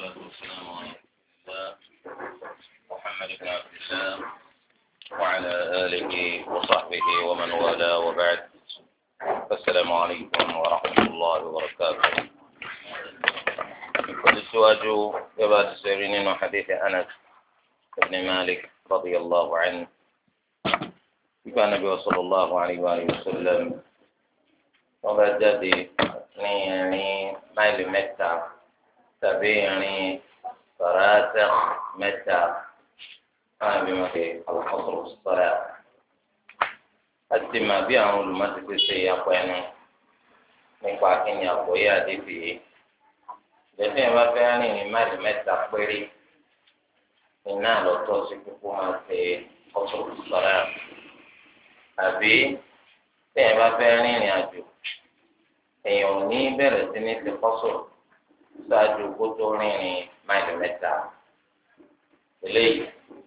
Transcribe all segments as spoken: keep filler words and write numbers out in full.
والصلاة والسلام على محمد بن عبد الله وعلى آله وصحبه ومن والاه وبعد. السلام عليكم ورحمة الله وبركاته. قد سواجوا يبات سيرين حديث أنس بن مالك رضي الله عنه كان النبي صلى الله عليه وآله وسلم وبجد يعني ميل متى تبيني فراسخ متى أنا بما في الحصر والصلاة أتما بيعمل ما تكسي يقين nípa kíni àgbọ́yé àdébì yìí lẹ́sìn ẹ̀ bá fẹ́ rìn ní máìlì mẹ́ta péré iná lọ́tọ́ sí kókó máa ṣe ọ̀tún sọ̀rọ̀ àbí tẹ̀yìn bá fẹ́ rìnrìn àjò èèyàn ò ní bẹ̀rẹ̀ sí ní ti kọ́sọ̀ ṣáájú kó tó rìnrìn máìlì mẹ́ta eléyìí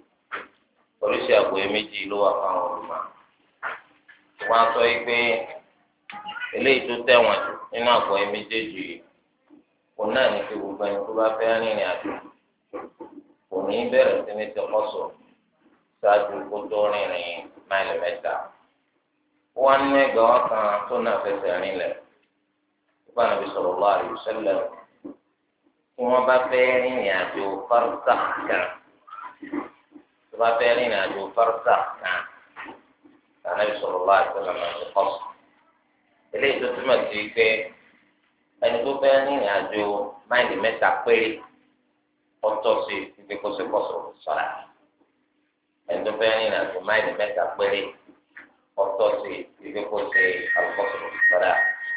oríṣi àgbọ́yé méjì ló wà fáwọn olùmọ̀ wọ́n á sọ yìí pé eléyìí tó tẹ̀wọ̀n jù nínú àgbọ́yé méjèèjì yìí kò náà ní kí gbogbo ẹni tó bá fẹ́ rìnrìn àjò kò ní bẹ̀rẹ̀ sí ní ti kọ́sọ̀ ṣáájú kó tó rìnrìn máìlì mẹ́ta. wọ́n ní ẹgbẹ́ wọn kan tó náà fẹsẹ̀ rinlẹ̀ nípa Ànábì sallallahu alaihi wasallam tí wọ́n bá fẹ́ rìnrìn àjò farsakh kan tó bá fẹ́ rìnrìn àjò farsakh kan Ànábì sallallahu alaihi wasallam máa ti kọ́sọ̀. eléyìí tó túmọ̀ sí pé ẹni tó fẹ́ rìnrìn àjò máìlì mẹ́ta péré ọtọ́ sí ibi kó ṣe kọ́sọ̀ sọ̀rọ̀ ẹni tó fẹ́ rìnrìn àjò máìlì mẹ́ta péré ọtọ́ sí ibi kó ṣe àlùkọ́sọ̀ sọ̀rọ̀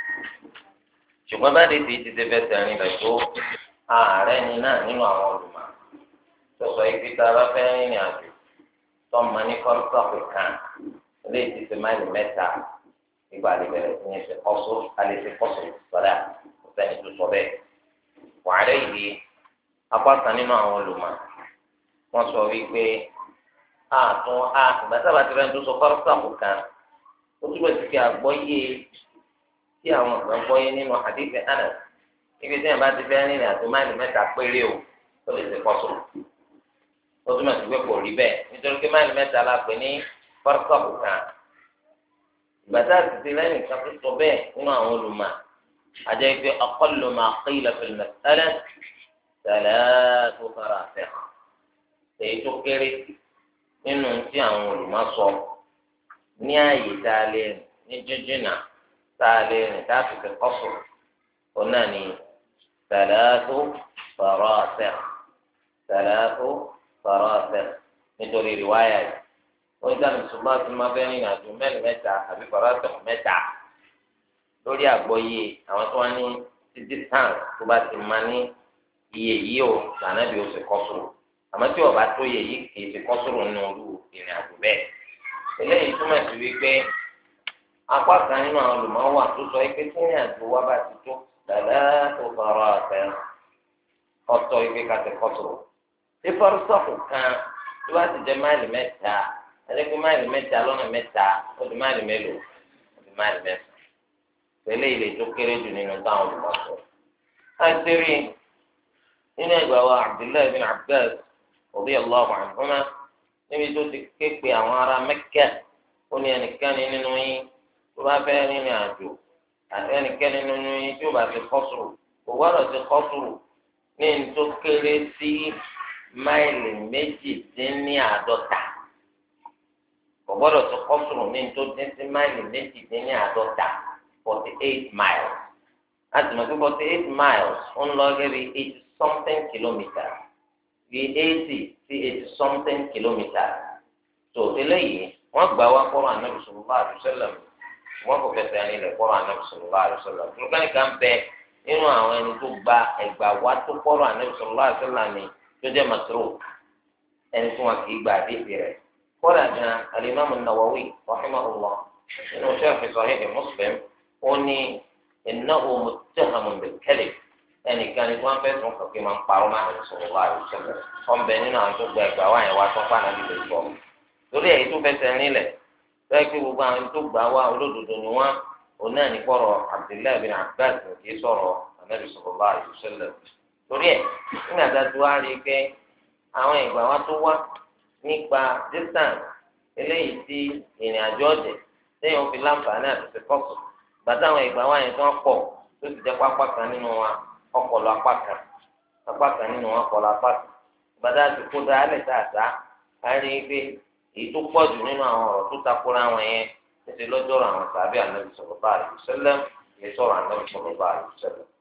ṣùgbọ́n bá dé ti ti ti fẹ́ tẹ̀rín rẹ̀ tó ààrẹ ni náà nínú àwọn olùmọ̀ tó sọ ibi tá a bá fẹ́ rìnrìn àjò tó mọ ní kọ́sọ̀ kan eléyìí ti ti máìlì mẹ́ta ìgbà àlebẹ̀rẹ̀ sí ní ṣe kọ́sọ̀ alẹ́ ṣe kọ́sọ̀ sọ̀rọ̀ kò sẹ́ni tó sọ bẹ́ẹ̀ wàhálà yìí apá kan nínú àwọn olùmọ̀ wọ́n sọ wípé àtún a ìgbà sábà tí wọ́n tó sọ fárúsàkù kan ó túbọ̀ sí kí àgbọ́yé tí àwọn kan gbọ́yé nínú hadith Anas ibi tí wọ́n bá ti fẹ́ rìnrìn àjò máìlì mẹ́ta péré o ó lè ṣe kọ́sọ̀ ó túbọ̀ sí pé kò rí bẹ́ẹ̀ nítorí pé máìlì mẹ́ta la pè ní fárúsàkù kan ìgbà tá a ti ti lẹ́yìn kan tó sọ bẹ́ẹ̀ nínú àwọn olùmọ̀ àjẹ́ pé aqallu ma qila fil mas'ala thalathu farasikh èyí tó kéré nínú tí àwọn olùmọ̀ sọ ní ààyè tá a lè rìn ní jíjìnà tá a lè rìn tá a fi fi kọ́sọ̀ ó náà ní thalathu farasikh thalathu farasikh nítorí rìwáyà yìí wọ́n dá mi ṣùgbọ́n àti máa fẹ́ rìn àjò mẹ́rin mẹ́ta àbí farasikh mẹ́ta lórí àgbọ́yé àwọn tó wá ní títí tán tó bá ti máa ní iye yìí o lànà bí o sì kọ́ sùrù àmọ́ tí ọba tó yẹ yìí kì í ti kọ́ sùrù nínú olú ìrìn àjò bẹ́ẹ̀. eléyìí túmọ̀ sí wípé apá kan nínú àwọn olùmọ̀wà tó sọ pé tí ìrìn àjò wa bá ti tó dàdá tó fara ọ̀fẹ́ ọ̀tọ̀ ìgbé ká ti kọ́ sùrù. tí fọ́rọ́sọ̀fù kan tó bá ti jẹ́ máìlì mẹ́ta ẹni pé máìlì mẹ́ta lọ́nà mẹ́ta ó di máìlì mélòó ó di máìlì mẹ́ta. pẹ̀lú ilé tó kéré jù nínú táwọn olùmọ̀ sọ. àìsírí nínú ẹgbà wa Abdullahi bin Abbas radiyallahu anhuma níbi tó ti ké pe àwọn ará Mẹ́kà ó ní ẹnikẹ́ni nínú yín tó bá fẹ́ rìnrìn àjò àti ẹnikẹ́ni nínú yín tó bá ti kọ́sùrù kò gbọ́dọ̀ ti kọ́sùrù ní ní tó kéré sí máìlì méjìdínláàádọ́ta kò gbọ́dọ̀ ti kọ́sùrù ní ní tó dín sí máìlì méjìdínláàádọ́ta forty eight miles láti mọ̀ pé forty eight miles ń lọ gẹ́gẹ́ bí eighty something kilometres bí eighty sí eighty something kilometres tó eléyìí wọ́n gbà wá kọ́rọ̀ Ànábì sallallahu alaihi wasallam wọ́n kò fẹsẹ̀ ẹni lẹ̀ kọ́rọ̀ Ànábì sallallahu alaihi wasallam tùrùkánì kan bẹ nínú àwọn ẹni tó gba ẹgbà wá tó kọ́rọ̀ Ànábì sallallahu alaihi wasallam ni tó jẹ́ matruk ẹni tí wọn kì í gba àdéhìí rẹ̀ kọ́rọ̀ gan al-Imam an-Nawawi rahimahullah nínú Sharh Sahih Muslim ó ní innahu muttahamun bil-kadhib ẹnìkan ni wọn fẹẹ sùn kọkẹ máa ń parọ́ máa ń sọ̀rọ̀ wá àrùsọlẹ ọmọbẹ nínú àwọn tó gba ẹgbàá wá yẹn wá tó fáwọn àbí lè sọ lórí èyí tó fẹsẹ̀ nílẹ̀ lọ́yẹ́ pé gbogbo àwọn tó gbà wá olódodo ni wọ́n òun náà ní kọ́rọ̀ Abdullahi bin Abbas kì í sọ̀rọ̀ Ànábì sallallahu alaihi wasallam torí ẹ̀ nígbà tá a ti wá rí i pé àwọn ìgbà wa tó wá nípa distance eléyìí tí ìrìn àjò ọ̀jẹ̀ lẹ́yìn òfin láǹfààní àti ṣèkọ́sọ̀ bàtà àwọn ìgbà wa yẹn tó ń pọ̀ tó ti jẹ́ pápá kan nínú wa ọpọlọ apá kan apá kan nínú wa ọpọlọ apá kan bàtà àti kó dáálẹ̀ dáadáa a rí i pé èyí tó pọ̀ jù nínú àwọn ọ̀rọ̀ tó takora wọn yẹn ti lọ́jọ́rọ̀ àwọn tàbí Ànábì sallallahu alaihi wasallam kì í sọ̀rọ̀ Ànábì sallallahu alaihi wasallam.